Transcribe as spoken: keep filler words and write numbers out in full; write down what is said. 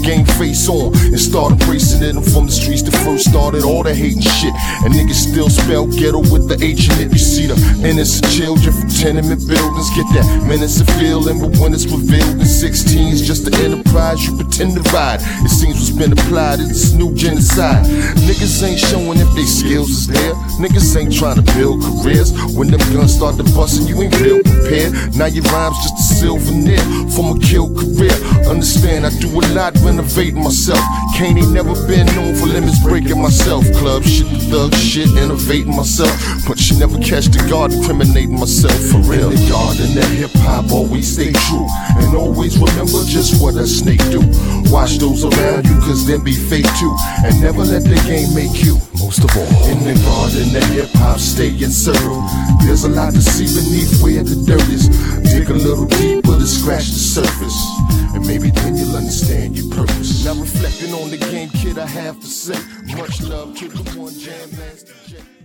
game face on and start embracing it. I'm from the streets that first started all the hating shit, and niggas still spell ghetto with the H in it. You see the innocent children from tenement buildings get that menacing feeling, but when it's revealed in sixteens, just the enterprise you pretend to ride. It seems what's been applied is this new genocide. Niggas ain't showing if they skills is there. Niggas ain't trying to build careers. When them guns start to bustin', you ain't real prepared. Now your rhyme's just a souvenir from a kill career. Understand, I do a lot renovating myself. Kane ain't never been known for limits breaking myself. Club shit, the thug shit, innovating myself. But you never catch the guard incriminating myself for real. In the garden that hip-hop always stay true, and always remember just what a snake do. Watch those around you, cause them be fake too, and never let the game make you. Most of all, in the garden that hip-hop stay in circle. There's a lot to see beneath where the dirt is. Dig a little deeper to scratch the surface, and maybe then you'll understand your purpose. Now reflecting on the game, kid, I have to say much love to the one Jam Master Jay.